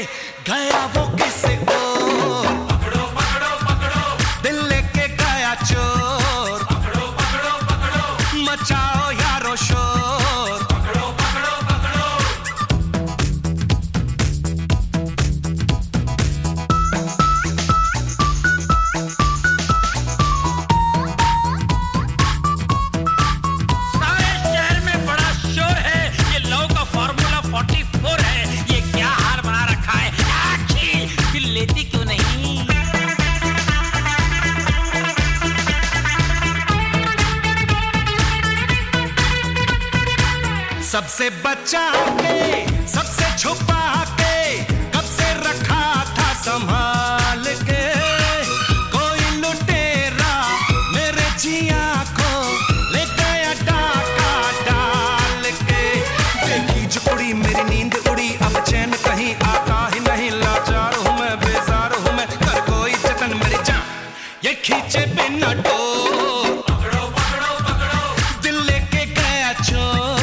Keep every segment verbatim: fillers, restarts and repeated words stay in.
गया वो किसी को। पकड़ो पकड़ो पकड़ो दिल लेके गया चोर। पकड़ो पकड़ो पकड़ो मचाओ यारो शोर। पकड़ो पकड़ो पकड़ो सारे शहर में बड़ा शोर है, ये लव का फॉर्मूला फोर्टी फोर है। ये क्या हाल बना रखा है, आखिर दिल लेती क्यों नहीं? सबसे बचा के सबसे छुपा के कब से रखा था संभाल के। कोई लुटेरा मेरे जिया को ले गया डाका डाल के। देखी जो कुड़ी मेरी नींद उड़ी, अब चैन कहीं आता ही नहीं। लाचार हूँ मैं, बेजार हूँ मैं, कर कोई जतन मेरी जान ये खींचे बिना डोर। पकड़ो पकड़ो पकड़ो दिल लेके गया चोर।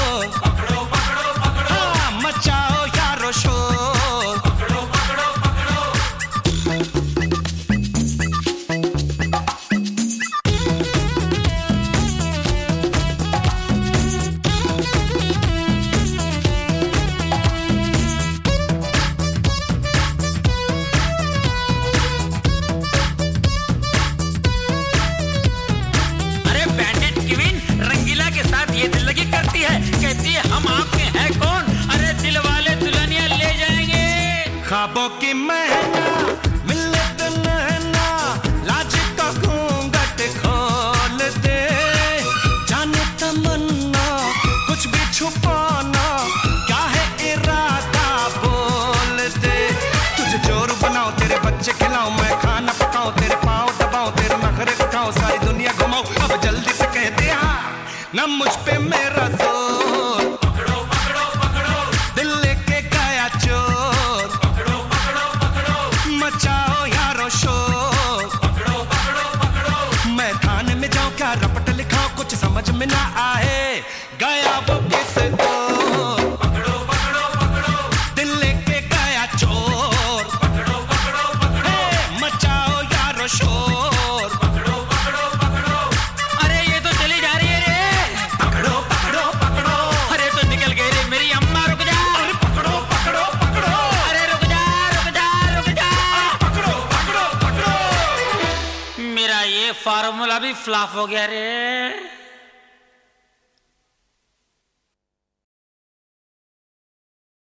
मचाओ यारो शोर। पकड़ो पकड़ो पकड़ो अरे बैंडेड क्वीन रंगीला के साथ ये दिल लगी करती है, कहती है हम आपके हैं कौन? अरे दिल वाले दुल्हनिया ले जाएंगे। ख्वाबों की महना मिले तो नैना, लाज का घूंघट खोल दे। जाने तमन्ना कुछ भी छुपाना, क्या है इरादा बोल दे। तुझे जोर बनाओ, तेरे बच्चे खिलाऊं, मैं खाना पकाऊं, तेरे पाँव दबाऊं, तेरे नखरे उठाऊं, सारी दुनिया घुमाऊं। अब जल्दी से कह दे हाँ, न मुझ पे मेरा जोर। पकड़ो पकड़ो पकड़ो दिल लेके गया चोर। पकड़ो पकड़ो पकड़ो मचाओ यारो शोर। पकड़ो पकड़ो पकड़ो मैं थाने में जाऊं क्या रपट लिखाऊं, कुछ समझ में ना आए गया वो किस को। पकड़ो पकड़ो पकड़ो दिल लेके गया चोर। पकड़ो पकड़ो पकड़ो मचाओ यारो शोर। पकड़ो पकड़ो पकड़ो अरे ये तो चली जा रही है रे। पकड़ो पकड़ो पकड़ो अरे तो निकल गई रे मेरी अम्मा, रुक जा। अरे पकड़ो पकड़ो पकड़ो अरे रुक जा रुक जा रुक जा। पकड़ो पकड़ो पकड़ो मेरा ये फार्मूला भी फ्लॉप हो गया रे।